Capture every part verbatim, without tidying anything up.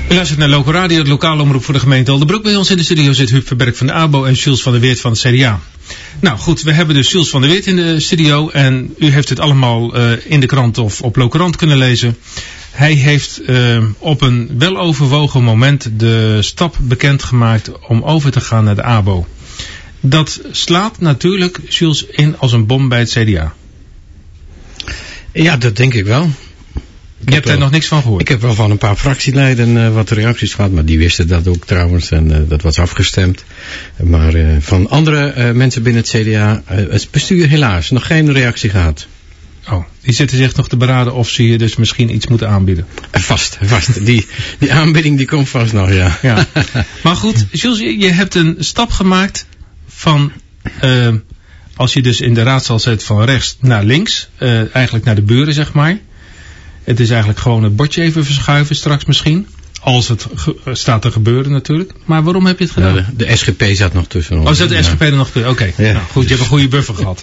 U luistert naar Local Radio, het lokale omroep voor de gemeente Oldebroek. Bij ons in de studio zit Huub Verberg van de A B O en Jules van der Weert van het C D A. Nou goed, we hebben dus Jules van der Weert in de studio en u heeft het allemaal uh, in de krant of op Local kunnen lezen. Hij heeft uh, op een weloverwogen moment de stap bekendgemaakt om over te gaan naar de A B O. Dat slaat natuurlijk, Jules, in als een bom bij het C D A. Ja, dat denk ik wel. Ik Je hebt daar nog niks van gehoord? Ik heb wel van een paar fractieleden uh, wat reacties gehad, maar die wisten dat ook trouwens en uh, dat was afgestemd. Maar uh, van andere uh, mensen binnen het C D A, uh, het bestuur helaas, nog geen reactie gehad. Oh, die zitten zich nog te beraden of ze je dus misschien iets moeten aanbieden. Uh, vast, vast. Die, die aanbieding die komt vast nog, ja. ja. Maar goed, Jules, je hebt een stap gemaakt van, uh, als je dus in de raadzaal zit van rechts naar links, uh, eigenlijk naar de buren zeg maar. Het is eigenlijk gewoon het bordje even verschuiven straks misschien. Als het ge- staat te gebeuren natuurlijk. Maar waarom heb je het gedaan? Ja, de, de S G P zat nog tussen ons. Oh, zat de ja. S G P er nog tussen? Oké, okay. ja. nou, goed, je hebt een goede buffer gehad.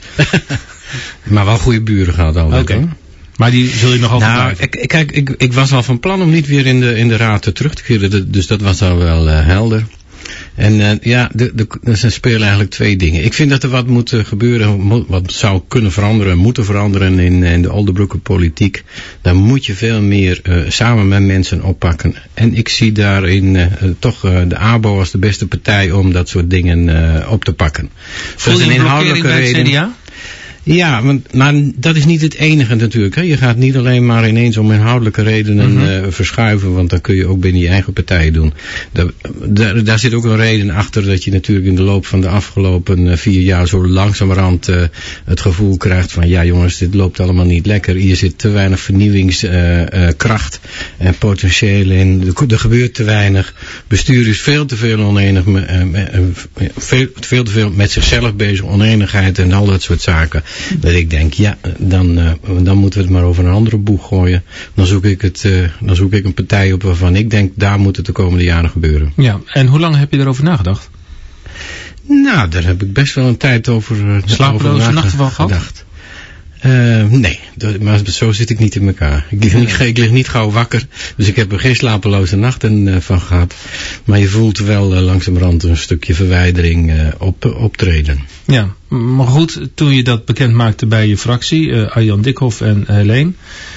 Maar wel goede buren gehad altijd. Oké. Okay. Maar die zul je nog altijd nou, ik, kijk, ik, ik was al van plan om niet weer in de, in de raad terug te keren. Dus dat was al wel uh, helder. En uh, ja, de, de, er spelen eigenlijk twee dingen. Ik vind dat er wat moet gebeuren, wat zou kunnen veranderen, moeten veranderen in, in de Oldebroeker politiek. Daar moet je veel meer uh, samen met mensen oppakken. En ik zie daarin uh, toch uh, de A B O als de beste partij om dat soort dingen uh, op te pakken. Voel je een blokkering bij het C D A? Ja, maar, maar dat is niet het enige natuurlijk. Hè. Je gaat niet alleen maar ineens om inhoudelijke redenen mm-hmm. uh, verschuiven, want dat kun je ook binnen je eigen partij doen. Daar, daar, daar zit ook een reden achter dat je natuurlijk in de loop van de afgelopen uh, vier jaar zo langzamerhand uh, het gevoel krijgt van ja jongens, dit loopt allemaal niet lekker. Hier zit te weinig vernieuwingskracht uh, uh, en potentieel in. Er gebeurt te weinig. Bestuur is veel te veel onenig, uh, uh, veel, veel te veel met zichzelf bezig, oneenigheid en al dat soort zaken. Dat ik denk, ja, dan, uh, dan moeten we het maar over een andere boeg gooien. Dan zoek ik het, uh, dan zoek ik een partij op waarvan ik denk, daar moet het de komende jaren gebeuren. Ja, en hoe lang heb je erover nagedacht? Nou, daar heb ik best wel een tijd over, uh, slapeloze nachten van gehad? Gedacht. Uh, nee, dat, maar zo zit ik niet in elkaar. Ik lig, niet, ik lig niet gauw wakker, dus ik heb er geen slapeloze nachten uh, van gehad. Maar je voelt wel uh, langzamerhand een stukje verwijdering uh, op, optreden. Ja, maar goed, toen je dat bekend maakte bij je fractie, uh, Arjan Dikhoff en Helene,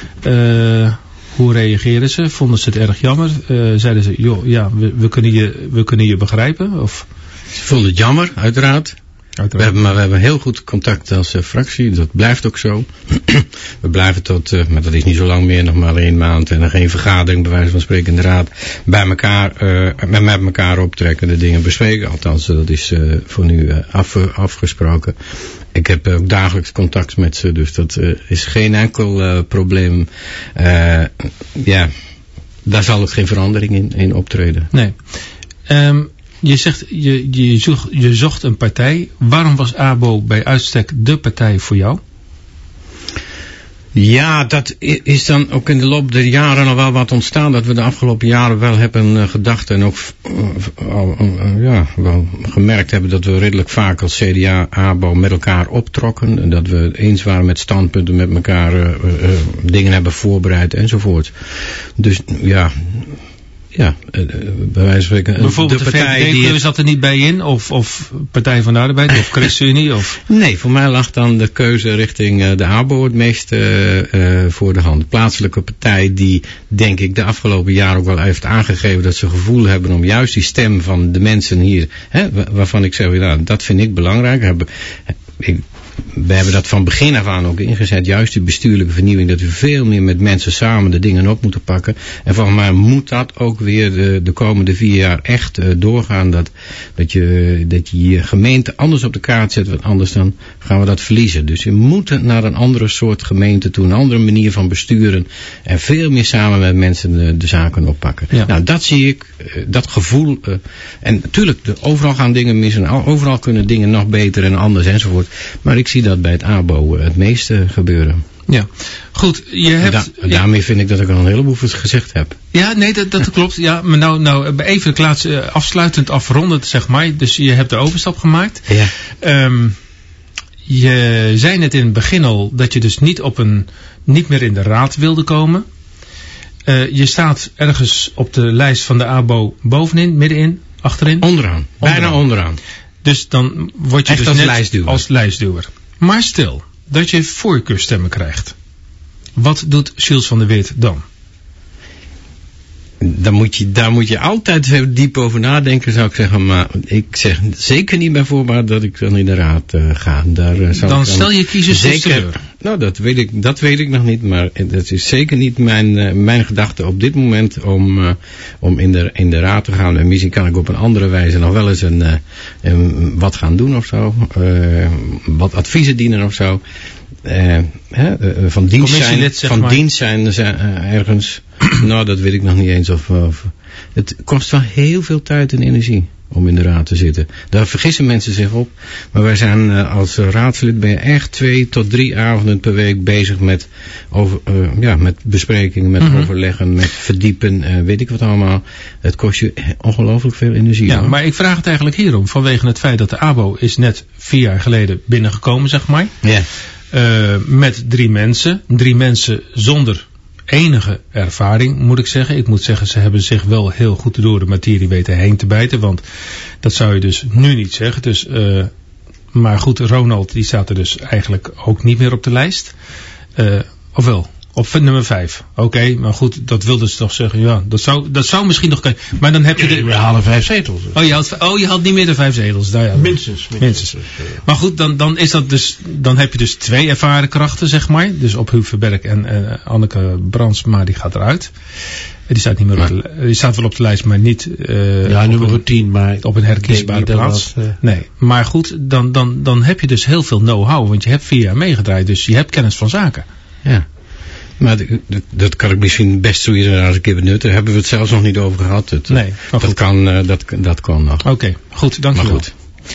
uh, hoe reageerden ze? Vonden ze het erg jammer? Uh, zeiden ze, joh, ja, we, we, kunnen je, we kunnen je begrijpen? Of? Ze vonden het jammer, uiteraard. We hebben, maar we hebben heel goed contact als uh, fractie, dat blijft ook zo. We blijven tot, uh, maar dat is niet zo lang meer, nog maar één maand en dan geen vergadering, bij wijze van spreken in de raad, bij elkaar, uh, met, met elkaar optrekken, de dingen bespreken. Althans, dat is uh, voor nu uh, af, afgesproken. Ik heb ook dagelijks contact met ze, dus dat uh, is geen enkel uh, probleem. Uh, ja, daar zal ook geen verandering in, in optreden. Nee. Um... Je zegt, je, je, zocht, je zocht een partij. Waarom was A B O bij uitstek de partij voor jou? Ja, dat is dan ook in de loop der jaren al wel wat ontstaan. Dat we de afgelopen jaren wel hebben gedacht en ook uh, uh, ja, wel gemerkt hebben dat we redelijk vaak als C D A, A B O met elkaar optrokken. En dat we eens waren met standpunten, met elkaar uh, uh, dingen hebben voorbereid enzovoort. Dus ja... Ja, uh, bij wijze van spreken. Bijvoorbeeld de, de partij V V D die zat er niet bij in? Of, of Partij van de Arbeid? Of ChristenUnie? Of? Nee, voor mij lag dan de keuze richting uh, de A B O het meest uh, uh, voor de hand. Plaatselijke partij die, denk ik, de afgelopen jaren ook wel heeft aangegeven dat ze gevoel hebben om juist die stem van de mensen hier, hè, waarvan ik zeg, nou, dat vind ik belangrijk. Hebben, ik, we hebben dat van begin af aan ook ingezet, juist die bestuurlijke vernieuwing, dat we veel meer met mensen samen de dingen op moeten pakken. En volgens mij moet dat ook weer de, de komende vier jaar echt uh, doorgaan, dat, dat, je, dat je je gemeente anders op de kaart zet, want anders dan gaan we dat verliezen. Dus we moeten naar een andere soort gemeente toe, een andere manier van besturen en veel meer samen met mensen de, de zaken oppakken. Ja. Nou, dat zie ik, uh, dat gevoel, uh, en natuurlijk, de, overal gaan dingen mis en overal kunnen dingen nog beter en anders enzovoort, maar ik zie dat bij het A B O het meeste gebeuren. Ja, goed. Je hebt, da- ja. Daarmee vind ik dat ik al een heleboel gezegd heb. Ja, nee, dat, dat klopt. Ja, maar nou, nou even klaats, uh, afsluitend afrondend, zeg maar. Dus je hebt de overstap gemaakt. Ja. Um, je zei net in het begin al dat je dus niet op een, niet meer in de raad wilde komen. Uh, je staat ergens op de lijst van de A B O bovenin, middenin, achterin? Onderaan, bijna onderaan. onderaan. Dus dan word je Echt dus als net lijstduwer. als lijstduwer. Maar stel dat je voorkeurstemmen krijgt. Wat doet Gilles van der Weert dan? Dan moet je, daar moet je altijd heel diep over nadenken, zou ik zeggen. Maar ik zeg zeker niet bij voorbaat dat ik dan in de raad uh, ga. Daar, uh, zou dan ik dan stel je kiezers zeker, teleur. Nou, dat weet, ik, dat weet ik nog niet. Maar dat is zeker niet mijn, uh, mijn gedachte op dit moment om, uh, om in, de, in de raad te gaan. En misschien kan ik op een andere wijze nog wel eens een, uh, een, wat gaan doen of zo. Uh, wat adviezen dienen of zo. Uh, hè, uh, van dienst zijn, van dienst zijn uh, ergens. Nou, dat weet ik nog niet eens. Of, of, het kost wel heel veel tijd en energie om in de raad te zitten. Daar vergissen mensen zich op. Maar wij zijn uh, als raadslid ben je echt twee tot drie avonden per week bezig met, over, uh, ja, met besprekingen, met mm-hmm. overleggen, met verdiepen, uh, weet ik wat allemaal. Het kost je ongelooflijk veel energie. Ja, hoor. Maar ik vraag het eigenlijk hierom. Vanwege het feit dat de A B O is net vier jaar geleden binnengekomen, zeg maar. Ja. Uh, met drie mensen. Drie mensen zonder enige ervaring, moet ik zeggen. Ik moet zeggen, ze hebben zich wel heel goed door de materie weten heen te bijten. Want dat zou je dus nu niet zeggen. Dus, uh, maar goed, Ronald die staat er dus eigenlijk ook niet meer op de lijst. Uh, of wel? Op nummer vijf. Oké, okay, maar goed, dat wilde ze toch zeggen. Ja, dat zou, dat zou misschien nog kunnen. Maar dan heb je... De... We halen vijf zetels. Dus. Oh, je had, oh, je had niet meer dan vijf zetels. Daar, ja. Minstens. Minstens. minstens. Maar goed, dan, dan, is dat dus, dan heb je dus twee ervaren krachten, zeg maar. Dus op Huub Verberg en uh, Anneke Brandsma, die gaat eruit. Die staat, niet meer op de, die staat wel op de lijst, maar niet uh, ja, op, nummer een, tien, maar op een herkiesbare plaats. Dat, uh... Nee, maar goed, dan, dan, dan heb je dus heel veel know-how. Want je hebt vier jaar meegedraaid, dus je hebt kennis van zaken. Ja. Maar dat, dat kan ik misschien best zo iedere een keer benutten. Daar hebben we het zelfs nog niet over gehad. Het, nee, dat, kan, uh, dat, dat kan nog. Oké, okay, goed, dankjewel. Maar goed.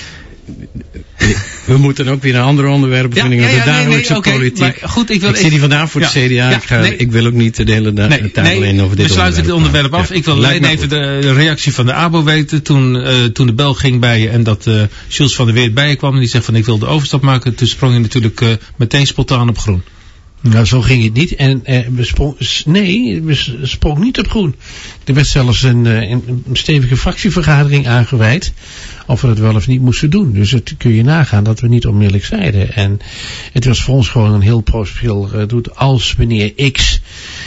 We moeten ook weer naar andere onderwerpen. Ja, vind ik, ja, ja, de dagelijkse nee, nee, politiek. Okay, maar goed, ik wil, ik zit hier vandaag voor ja, de C D A. Ja, ik, ga, nee, ik wil ook niet de hele da- nee, tijd nee, alleen over dit we sluiten het onderwerp af. Ja, ik wil alleen even de, de reactie van de A B O weten. Toen, uh, toen de bel ging bij je en dat uh, Gilles van der Weert bij je kwam. En die zegt van ik wil de overstap maken. Toen sprong je natuurlijk uh, meteen spontaan op groen. Nou, zo ging het niet. En eh, we sprong, nee, we sprong niet op groen. Er werd zelfs een, een, een stevige fractievergadering aangeweid of we dat wel of niet moesten doen. Dus het kun je nagaan dat we niet onmiddellijk zeiden. En het was voor ons gewoon een heel prospeel uh, doet als meneer X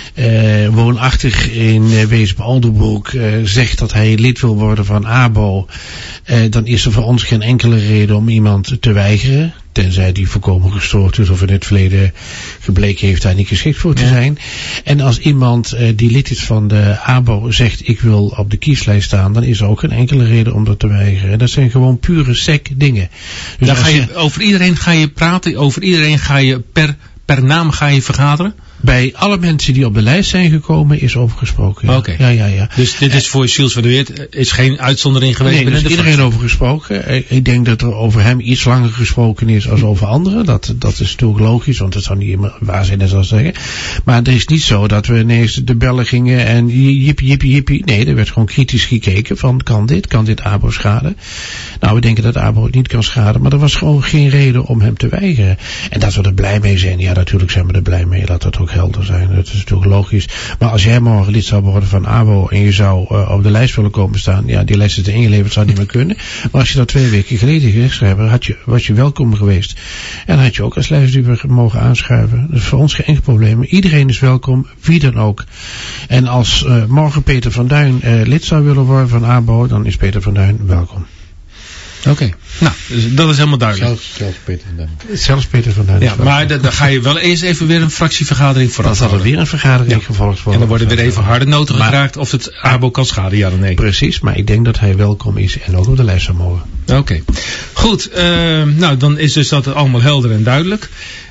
uh, woonachtig in uh, Weesp-Alderbroek uh, zegt dat hij lid wil worden van A B O, uh, dan is er voor ons geen enkele reden om iemand te weigeren. Tenzij die voorkomen gestoord is of in het verleden gebleken heeft daar niet geschikt voor te ja. zijn. En als iemand uh, die lid is van de A B O zegt ik wil op de kieslijst staan, dan is er ook geen enkele reden om dat te weigeren. Dat zijn gewoon pure sec dingen. Dus dan ga je, je, over iedereen ga je praten, over iedereen ga je per, per naam ga je vergaderen? Bij alle mensen die op de lijst zijn gekomen is over gesproken. Ja. Oké. Ja, ja, ja. Dus dit is voor Gilles van der Weert is geen uitzondering geweest nee, binnen er is de iedereen over gesproken. Ik denk dat er over hem iets langer gesproken is als over anderen. Dat, dat is natuurlijk logisch, want het zou niet immer waar zijn, dat zou zeggen. Maar het is niet zo dat we ineens de bellen gingen en jippie, jippie, jippie. Nee, er werd gewoon kritisch gekeken van kan dit, kan dit A B O schaden? Nou, we denken dat A B O het niet kan schaden, maar er was gewoon geen reden om hem te weigeren. En dat we er blij mee zijn, ja natuurlijk zijn we er blij mee, laat dat ook helder zijn. Dat is natuurlijk logisch. Maar als jij morgen lid zou worden van A B O en je zou uh, op de lijst willen komen staan, ja, die lijst is er ingeleverd, zou niet meer kunnen. Maar als je dat twee weken geleden gezegd zou hebben, had je, was je welkom geweest. En dan had je ook als lijstduwer mogen aanschuiven. Dat is voor ons geen enkel probleem. Iedereen is welkom, wie dan ook. En als uh, morgen Peter van Duin uh, lid zou willen worden van A B O, dan is Peter van Duin welkom. Oké, okay. Nou, dus dat is helemaal duidelijk. Zelfs, zelfs Peter van Duin. Zelfs Peter van Duin. Ja, maar dan da, ga je wel eerst even weer een fractievergadering vooraf. Dan zal er weer een vergadering ja. gevolgd worden. En dan worden weer even harde noten geraakt of het A B O kan schaden, ja of nee. Precies, maar ik denk dat hij welkom is en ook op de lijst zou mogen. Oké, okay. Goed. Uh, nou, dan is dus dat allemaal helder en duidelijk.